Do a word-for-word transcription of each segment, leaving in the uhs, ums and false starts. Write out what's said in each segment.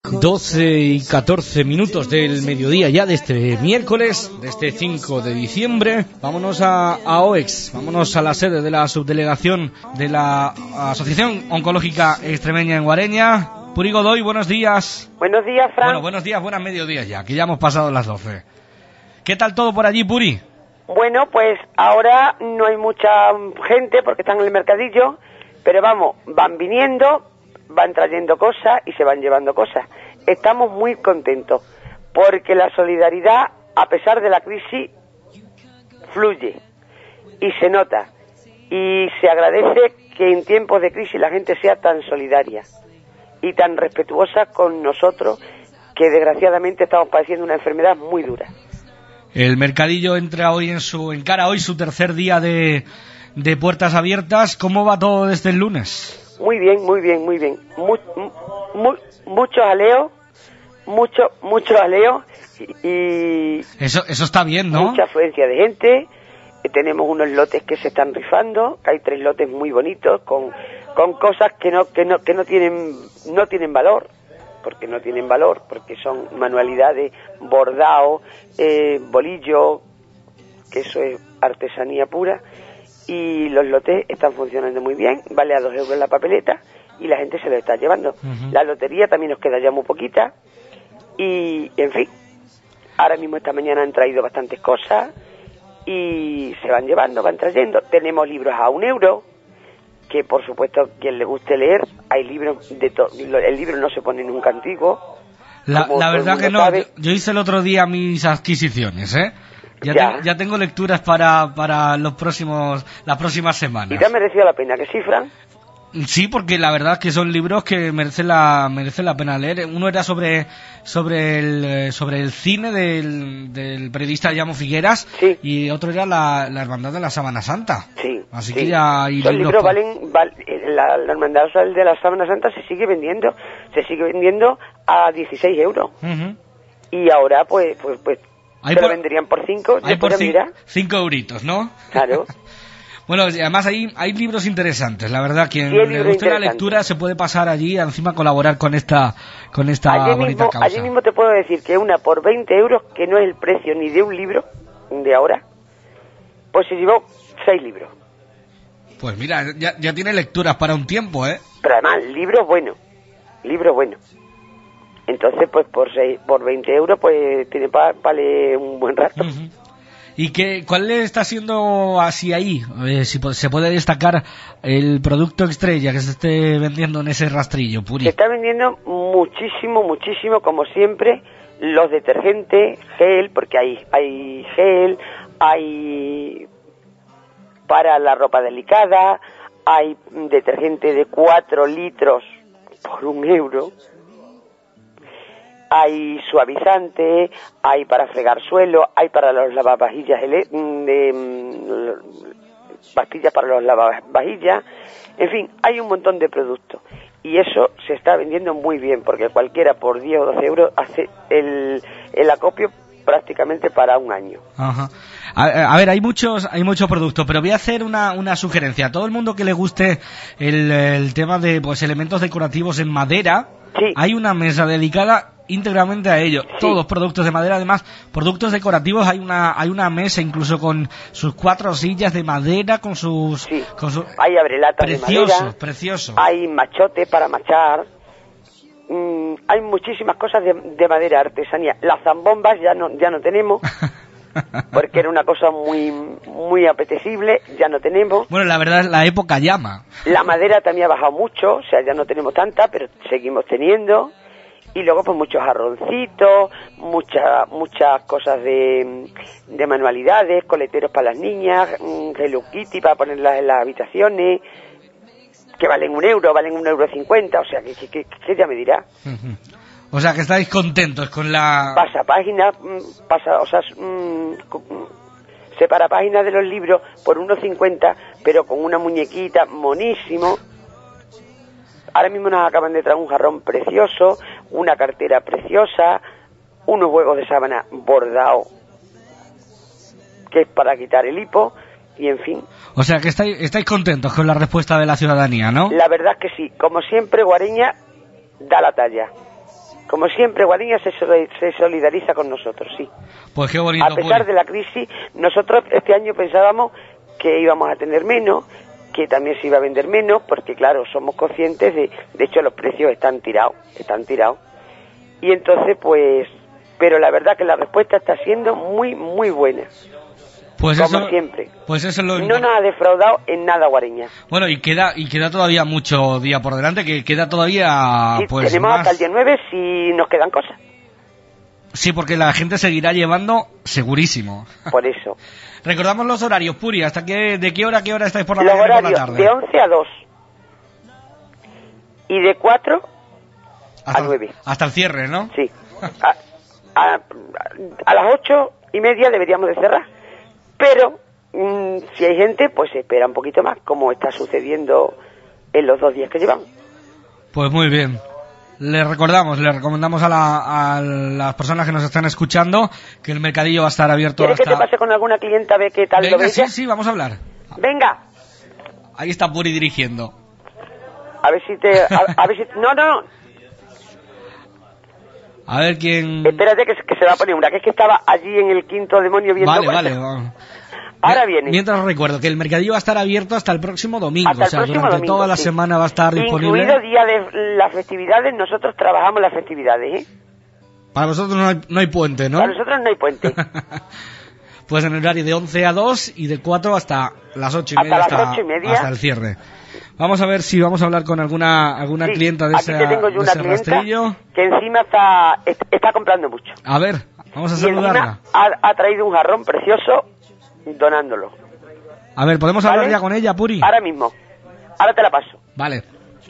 doce y catorce minutos del mediodía ya de este miércoles, de este cinco de diciembre. Vámonos a, a O E X, vámonos a la sede de la subdelegación de la Asociación Oncológica Extremeña en Guareña. Puri Godoy, buenos días. Buenos días, Fran. Bueno, buenos días, buenas mediodías ya, que ya hemos pasado las doce. ¿Qué tal todo por allí, Puri? Bueno, pues ahora no hay mucha gente porque están en el mercadillo, pero vamos, van viniendo, van trayendo cosas y se van llevando cosas. Estamos muy contentos porque la solidaridad, a pesar de la crisis, fluye y se nota. Y se agradece que en tiempos de crisis la gente sea tan solidaria y tan respetuosa con nosotros, que desgraciadamente estamos padeciendo una enfermedad muy dura. El mercadillo entra hoy en su encara hoy su tercer día de, de puertas abiertas. ¿Cómo va todo desde el lunes? Muy bien, muy bien, muy bien. Muy, muy, mucho jaleo, mucho, mucho jaleo y... Eso, eso está bien, ¿no? Mucha afluencia de gente. Tenemos unos lotes que se están rifando, que hay tres lotes muy bonitos, con, con cosas que no, que no, que no tienen, no tienen valor. porque no tienen valor, porque son manualidades, bordado, eh, bolillo, que eso es artesanía pura, y los lotes están funcionando muy bien, vale a dos euros la papeleta, y la gente se lo está llevando. Uh-huh. La lotería también nos queda ya muy poquita, y en fin, ahora mismo esta mañana han traído bastantes cosas, y se van llevando, van trayendo. Tenemos libros a un euro, que por supuesto quien le guste leer, hay libros de todo, el libro no se pone nunca antiguo. La, la verdad que no, yo, yo hice el otro día mis adquisiciones, ¿eh? Ya, ya. Te, ya tengo lecturas para para los próximos las próximas semanas. ¿Y te ha merecido la pena, que sí, Fran? Sí, porque la verdad es que son libros que merecen la merecen la pena leer. Uno era sobre sobre el sobre el cine del, del periodista Llamo Figueras, sí. Y otro era la, la Hermandad de la Sábana Santa. Sí. Así sí. que ya hay los libros libros pa... valen, val, la, la Hermandad de la Sábana Santa se sigue vendiendo, se sigue vendiendo a dieciséis euros. Uh-huh. Y ahora pues pues pues se por, lo venderían por cinco. Hay por cinco, cinco euritos, ¿no? Claro. Bueno, además hay, hay libros interesantes, la verdad, quien sí, le guste la lectura se puede pasar allí, encima colaborar con esta con esta allí bonita mismo, causa. Allí mismo te puedo decir que una por veinte euros, que no es el precio ni de un libro de ahora, pues se llevó seis libros. Pues mira, ya, ya tiene lecturas para un tiempo, ¿eh? Pero además, libros buenos, libros buenos. Entonces, pues por seis, por veinte euros, pues tiene para pa leer un buen rato. Uh-huh. ¿Y qué, cuál está siendo así ahí? Eh, si se puede destacar el producto estrella que se esté vendiendo en ese rastrillo, Puri. Se está vendiendo muchísimo, muchísimo, como siempre, los detergentes, gel, porque hay, hay gel, hay para la ropa delicada, hay detergente de cuatro litros por un euro. Hay suavizante, hay para fregar suelo, hay para los lavavajillas, de, de, pastillas para los lavavajillas, en fin, hay un montón de productos. Y eso se está vendiendo muy bien, porque cualquiera por diez o doce euros hace el, el acopio prácticamente para un año. Ajá. A, a ver, hay muchos hay muchos productos, pero voy a hacer una, una sugerencia. A todo el mundo que le guste el, el tema de pues elementos decorativos en madera, sí. Hay una mesa dedicada íntegramente a ello. Sí. Todos productos de madera, además, productos decorativos, hay una hay una mesa incluso con sus cuatro sillas de madera, con sus... Sí. Con sus hay abrelatas precioso, de madera. Precioso. Hay machote para machar. Mm, hay muchísimas cosas de, de madera, artesanía. Las zambombas ya no ya no tenemos, porque era una cosa muy muy apetecible, ya no tenemos. Bueno, la verdad, la época llama. La madera también ha bajado mucho, o sea, ya no tenemos tanta, pero seguimos teniendo. Y luego pues muchos jarroncitos, muchas muchas cosas de, de manualidades, coleteros para las niñas, Hello Kitty para ponerlas en las habitaciones, que valen un euro, valen un euro cincuenta, o sea, que, que, que ya me dirá. Uh-huh. O sea, que estáis contentos con la... Pasa página, pasa, o sea, mmm, separa páginas de los libros por uno cincuenta, pero con una muñequita monísimo. Ahora mismo nos acaban de traer un jarrón precioso, una cartera preciosa, unos huevos de sábana bordados, que es para quitar el hipo, y en fin. O sea, que estáis, estáis contentos con la respuesta de la ciudadanía, ¿no? La verdad es que sí. Como siempre, Guareña da la talla. Como siempre, Guadiña se, se solidariza con nosotros, sí. Pues qué bonito. A pesar Puri. de la crisis, nosotros este año pensábamos que íbamos a tener menos, que también se iba a vender menos, porque claro, somos conscientes de, de hecho los precios están tirados, están tirados. Y entonces pues, pero la verdad que la respuesta está siendo muy, muy buena. Pues como eso, siempre. Pues eso es lo no nos ha defraudado en nada Guareña. Bueno, y queda y queda todavía mucho día por delante, que queda todavía sí, pues tenemos más... hasta el día nueve si nos quedan cosas. Sí, porque la gente seguirá llevando segurísimo. Por eso. Recordamos los horarios, Puri, ¿hasta qué, de qué hora a qué hora estáis por la los mañana y por la horarios tarde? De once a dos. Y de cuatro hasta, a nueve. Hasta el cierre, ¿no? Sí. A, a, a las ocho y media deberíamos de cerrar. Pero mmm, si hay gente, pues se espera un poquito más, como está sucediendo en los dos días que llevamos. Pues muy bien. Le recordamos, le recomendamos a, la, a las personas que nos están escuchando que el mercadillo va a estar abierto ¿Quieres hasta... que te pase con alguna clienta a ver qué tal Venga, lo ves? sí, sí, vamos a hablar. Venga. Ahí está Puri dirigiendo. A ver si te... A, a ver si... No, no, no. A ver quién... Espérate que, que se va a poner una, que es que estaba allí en el quinto demonio viendo... Vale, vale, vamos. Ahora viene. Mientras recuerdo que el mercadillo va a estar abierto hasta el próximo domingo, hasta o sea, el próximo durante domingo, toda la sí. semana va a estar disponible. Incluido día de las festividades, nosotros trabajamos las festividades, ¿eh? Para vosotros no hay, no hay puente, ¿no? Para nosotros no hay puente. Pues en horario de once a dos y de cuatro hasta las ocho y hasta media, las hasta, ocho y media. hasta el cierre. Vamos a ver si vamos a hablar con alguna alguna Sí, clienta de aquí ese, te tengo yo de una ese clienta rastrillo. que encima está, está comprando mucho. A ver, vamos a Y saludarla. encima ha, ha traído un jarrón precioso donándolo. A ver, ¿podemos ¿Vale? hablar ya con ella, Puri? Ahora mismo. Ahora te la paso. Vale.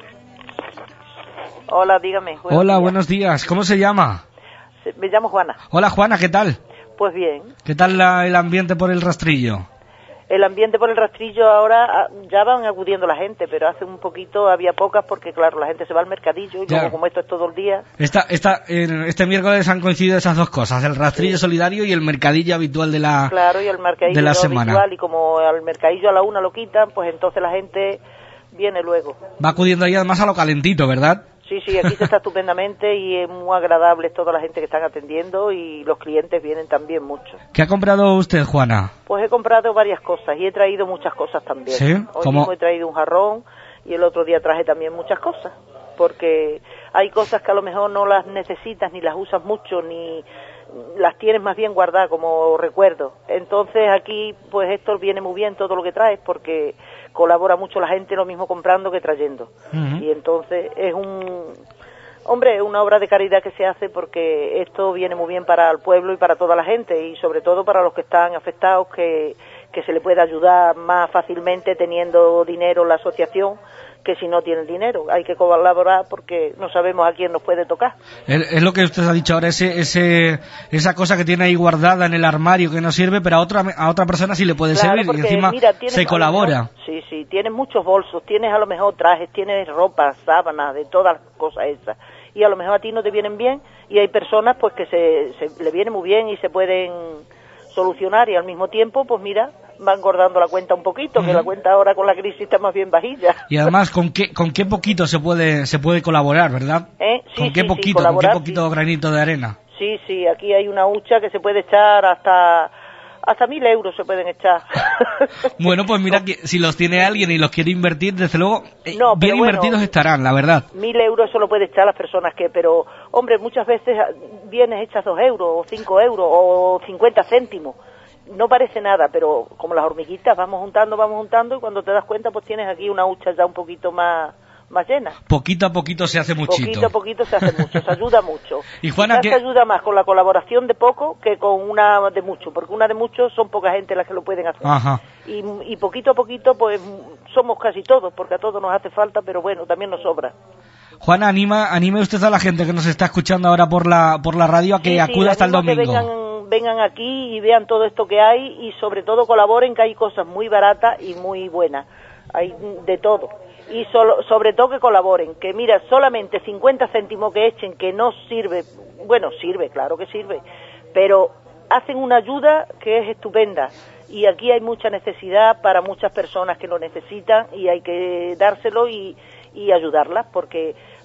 Hola, dígame. Buenos Hola, días. buenos días. ¿Cómo se llama? Me llamo Juana. Hola, Juana, ¿qué tal? Pues bien. ¿Qué tal la- el ambiente por el rastrillo? El ambiente por el rastrillo ahora ah, ya van acudiendo la gente, pero hace un poquito había pocas porque, claro, la gente se va al mercadillo y Ya. luego como esto es todo el día... Esta, esta, en este miércoles han coincidido esas dos cosas, el rastrillo Sí. solidario y el mercadillo habitual de la, Claro, y el mercadillo de la no semana. habitual, y como al mercadillo a la una lo quitan, pues entonces la gente viene luego. Va acudiendo ahí además a lo calentito, ¿verdad? Sí, sí, aquí se está estupendamente y es muy agradable toda la gente que están atendiendo y los clientes vienen también mucho. ¿Qué ha comprado usted, Juana? Pues he comprado varias cosas y he traído muchas cosas también. ¿Sí? Hoy ¿Cómo? mismo he traído un jarrón y el otro día traje también muchas cosas, porque hay cosas que a lo mejor no las necesitas ni las usas mucho ni las tienes más bien guardadas como recuerdo. Entonces aquí pues esto viene muy bien todo lo que traes porque colabora mucho la gente lo mismo comprando que trayendo. Uh-huh. Y entonces es un... Hombre, es una obra de caridad que se hace porque esto viene muy bien para el pueblo y para toda la gente y sobre todo para los que están afectados que, que se le puede ayudar más fácilmente teniendo dinero en la asociación que si no tienen dinero. Hay que colaborar porque no sabemos a quién nos puede tocar. Es, es lo que usted ha dicho ahora, ese, ese, esa cosa que tiene ahí guardada en el armario que no sirve, pero a otra, a otra persona sí le puede Claro, servir y porque, encima mira, tienes se a lo colabora. mejor- sí, sí, tienes muchos bolsos, tienes a lo mejor trajes, tienes ropa, sábanas, de todas las cosas esas. Y a lo mejor a ti no te vienen bien y hay personas pues que se, se le viene muy bien y se pueden solucionar y al mismo tiempo pues mira, va engordando la cuenta un poquito, que Ujú. la cuenta ahora con la crisis está más bien vajilla. Y además, ¿con qué, con qué poquito se puede, se puede colaborar, verdad? ¿Eh? Sí, ¿Con qué sí, sí, poquito, con qué colaborar, poquito sí. granito de arena? Sí, sí, aquí hay una hucha que se puede echar hasta hasta mil euros se pueden echar. Bueno, pues mira, que si los tiene alguien y los quiere invertir, desde luego, eh, No, pero bien bueno, invertidos estarán, la verdad. Mil euros eso lo puede echar las personas que, pero, hombre, muchas veces vienes echas dos euros, o cinco euros, o cincuenta céntimos. No parece nada, pero como las hormiguitas, vamos juntando, vamos juntando, y cuando te das cuenta, pues tienes aquí una hucha ya un poquito más, más llena. Poquito a poquito se hace muchito. Poquito a poquito se hace mucho, se ayuda mucho. Y Juana, Quizás ¿qué- se ayuda más con la colaboración de poco que con una de mucho, porque una de muchos son poca gente las que lo pueden hacer. Ajá. Y, y poquito a poquito, pues somos casi todos, porque a todos nos hace falta, pero bueno, también nos sobra. Juana, anima, anime usted a la gente que nos está escuchando ahora por la, por la radio a que Sí, sí, acuda la hasta el animo a domingo. que vengan, vengan aquí y vean todo esto que hay y sobre todo colaboren, que hay cosas muy baratas y muy buenas. Hay de todo. Y solo, sobre todo que colaboren, que mira, solamente cincuenta céntimos que echen, que no sirve, bueno, sirve, claro que sirve, pero hacen una ayuda que es estupenda. Y aquí hay mucha necesidad para muchas personas que lo necesitan y hay que dárselo y, y ayudarlas, porque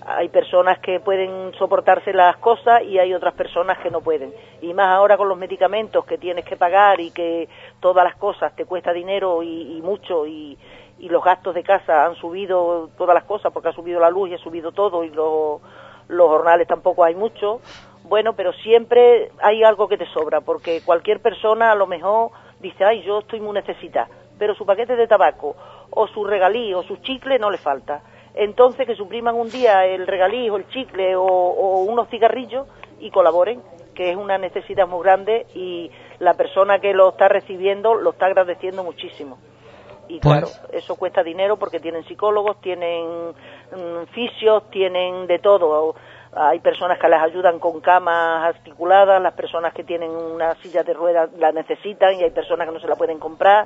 Hay personas que pueden soportarse las cosas y hay otras personas que no pueden. Y más ahora con los medicamentos que tienes que pagar y que todas las cosas te cuesta dinero y, y mucho y, y los gastos de casa han subido todas las cosas porque ha subido la luz y ha subido todo y lo, los jornales tampoco hay mucho. Bueno, pero siempre hay algo que te sobra porque cualquier persona a lo mejor dice, ay, yo estoy muy necesitada, pero su paquete de tabaco o su regalí o su chicle no le falta. Entonces que supriman un día el regalí o el chicle o, o unos cigarrillos y colaboren, que es una necesidad muy grande y la persona que lo está recibiendo lo está agradeciendo muchísimo. Y claro, pues... eso cuesta dinero porque tienen psicólogos, tienen mmm, fisios, tienen de todo. Hay personas que les ayudan con camas articuladas, las personas que tienen una silla de ruedas la necesitan y hay personas que no se la pueden comprar.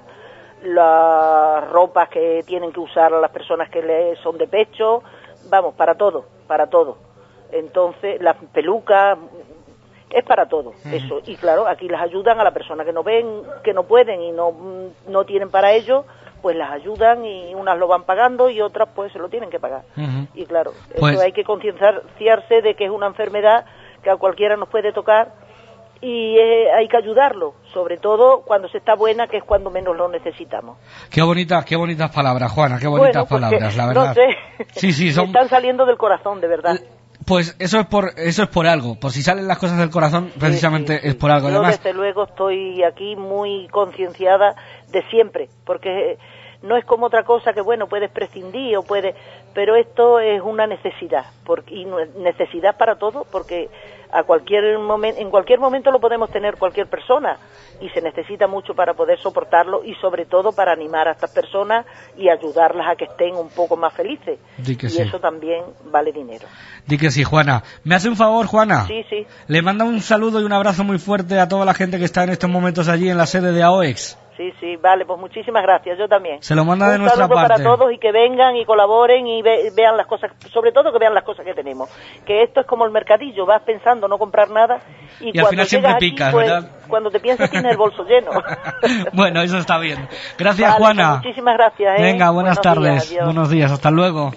Las ropas que tienen que usar las personas que le son de pecho, vamos, para todo, para todo. Entonces, las pelucas, es para todo, uh-huh. eso. Y claro, aquí las ayudan a las personas que no ven, que no pueden y no, no tienen para ello, pues las ayudan y unas lo van pagando y otras pues se lo tienen que pagar. Uh-huh. Y claro, pues... eso hay que concienciarse de que es una enfermedad que a cualquiera nos puede tocar y eh, hay que ayudarlo, sobre todo cuando se está buena, que es cuando menos lo necesitamos. Qué bonitas, qué bonitas palabras, Juana, qué bonitas bueno, palabras, la verdad. No sé, sí, sí, son... están saliendo del corazón, de verdad. Pues eso es por eso es por algo, por si salen las cosas del corazón, precisamente sí, sí, sí. es por algo. Yo Además... desde luego estoy aquí muy concienciada de siempre, porque no es como otra cosa que, bueno, puedes prescindir o puedes... Pero esto es una necesidad, porque, y necesidad para todo, porque a cualquier momento, en cualquier momento lo podemos tener cualquier persona y se necesita mucho para poder soportarlo y sobre todo para animar a estas personas y ayudarlas a que estén un poco más felices. Di que y sí. eso también vale dinero. Di que sí, Juana. ¿Me hace un favor, Juana? Sí, sí. Le manda un saludo y un abrazo muy fuerte a toda la gente que está en estos momentos allí en la sede de A O E X. Sí, sí, vale, pues muchísimas gracias, yo también. Se lo manda un de nuestra saludo parte. para todos y que vengan y colaboren y ve, vean las cosas, sobre todo que vean las cosas que tenemos. Que esto es como el mercadillo, vas pensando no comprar nada y, y cuando al final siempre aquí, picas, pues, ¿verdad? Cuando te piensas tienes el bolso lleno. Bueno, eso está bien. Gracias, vale, Juana. Pues muchísimas gracias. ¿eh? Venga, buenas Buenos tardes. Días, buenos días, hasta luego.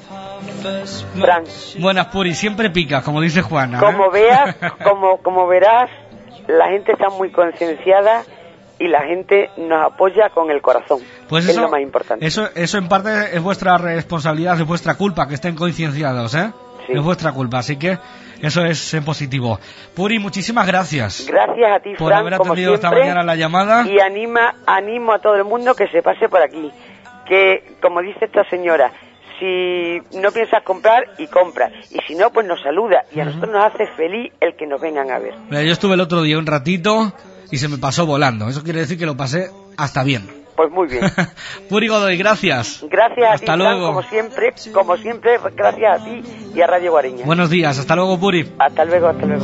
Fran. Buenas, Puri, siempre picas, como dice Juana. ¿eh? Como veas, como, como verás, la gente está muy concienciada y la gente nos apoya con el corazón. Pues es eso, lo más importante. Eso, eso en parte es vuestra responsabilidad, es vuestra culpa que estén concienciados, ¿eh? Sí. Es vuestra culpa, así que eso es en positivo. Puri, muchísimas gracias. Gracias a ti, por Fran, haber como atendido siempre, esta mañana la llamada. Y anima, animo a todo el mundo que se pase por aquí. Que, como dice esta señora, si no piensas comprar, y compra. Y si no, pues nos saluda. Y a uh-huh. nosotros nos hace feliz el que nos vengan a ver. Mira, yo estuve el otro día un ratito y se me pasó volando. Eso quiere decir que lo pasé hasta bien. Pues muy bien. Puri Godoy, gracias. Gracias hasta a ti, luego. Fran, como siempre, como siempre, gracias a ti y a Radio Guareña. Buenos días, hasta luego, Puri. Hasta luego, hasta luego.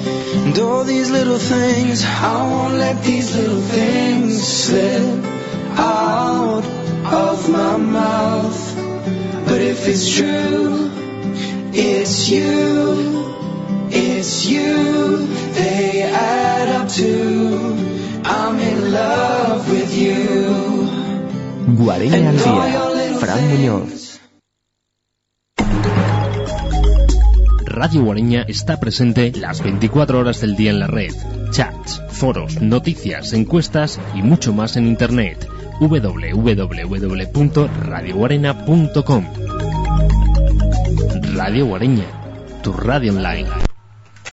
But if it's true, it's you, it's you, they add up to, I'm in love with you. Guareña al día, Fran Muñoz. Radio Guareña está presente las veinticuatro horas del día en la red. Chats, foros, noticias, encuestas y mucho más en internet. doble u doble u doble u punto radio guarena punto com. Radio Guareña, tu radio online.